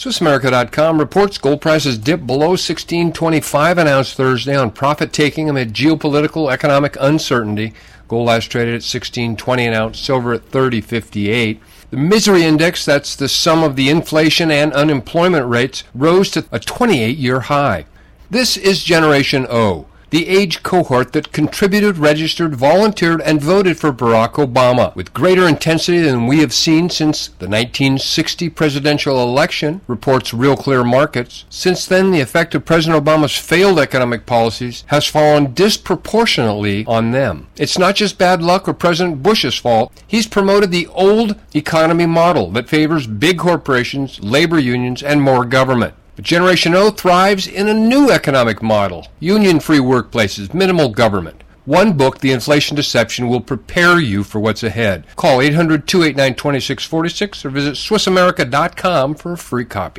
SwissAmerica.com reports gold prices dipped below $16.25 an ounce Thursday on profit-taking amid geopolitical economic uncertainty. Gold last traded at $16.20 an ounce, silver at $30.58. The misery index, that's the sum of the inflation and unemployment rates, rose to a 28-year high. This is Generation O, the age cohort that contributed, registered, volunteered, and voted for Barack Obama with greater intensity than we have seen since the 1960 presidential election, reports Real Clear Markets. Since then, the effect of President Obama's failed economic policies has fallen disproportionately on them. It's not just bad luck or President Bush's fault. He's promoted the old economy model that favors big corporations, labor unions, and more government. But Generation O thrives in a new economic model, union-free workplaces, minimal government. One book, The Inflation Deception, will prepare you for what's ahead. Call 800-289-2646 or visit SwissAmerica.com for a free copy.